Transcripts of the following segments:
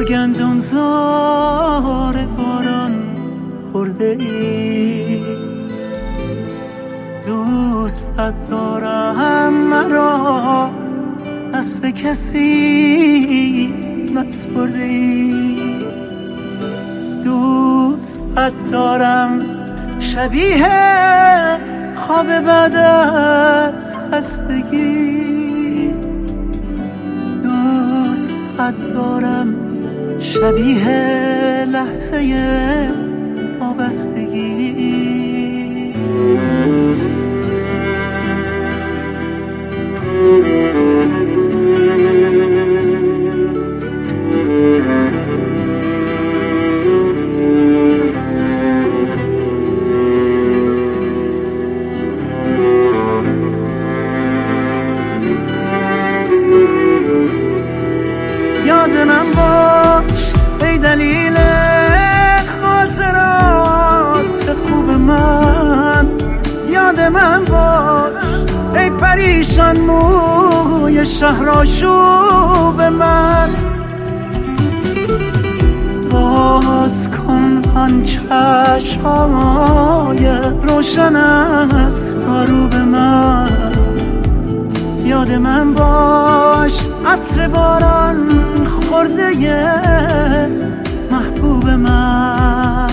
گندم زار باران خورده ای، دوستت دارم مرا دست کسی نسپرده ای، دوستت دارم شبیه خواب بعد از خستگی، دوستت دارم شبیه لحظه وابستگی. یاد من باش ای دلیل خاطرات خوب من، یاد من باش ای پریشان موی شهرآشوب من، باز کن آن چشم‌های روشنت رو به من، یاد من باش عطر باران خورده محبوب من.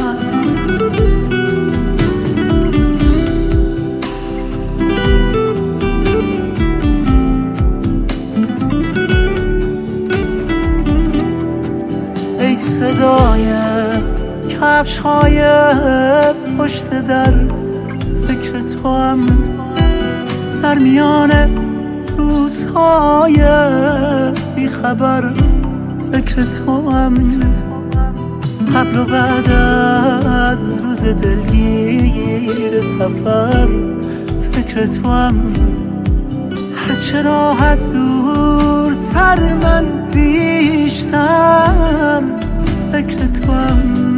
ای صدای کفش‌های پشت در، فکر تو هم در میان روزهای بیخبر، فکر تو هم قبل و بعد از روز دلگیر سفر، فکر تو هم هرچه راحت دورتر من بیشتر، فکر تو هم